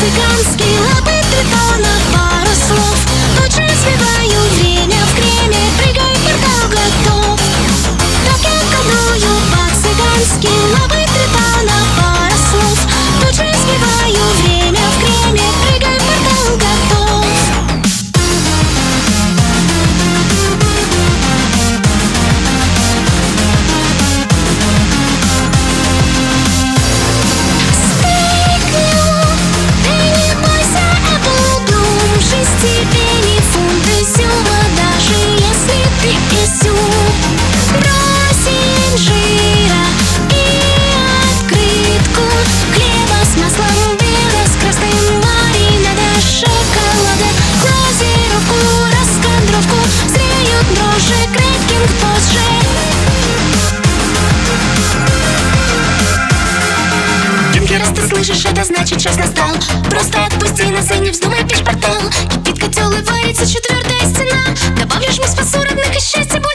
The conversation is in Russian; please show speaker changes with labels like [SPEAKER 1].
[SPEAKER 1] по-цыгански, лапы три тона, пару слов. Точно сбиваю время в креме, прыгай, портал готов. Так я колдую по-цыгански, лапы три тона, пару слов. Точно сбиваю время в креме, прыгай, портал готов. Раз ты слышишь, это значит час настал. Просто отпусти нас и не вздумай печь портал. Кипит котел и варится четвертая стена. Добавишь мне спасу родных, и счастье будет.